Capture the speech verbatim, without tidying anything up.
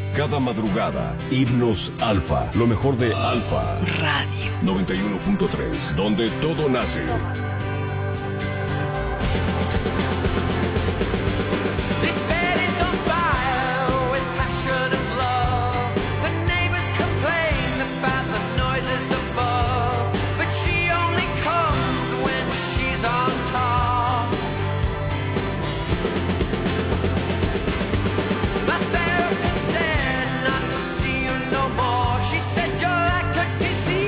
Cada madrugada, Himnos Alfa, lo mejor de Alfa Radio noventa y uno punto tres, donde todo nace. This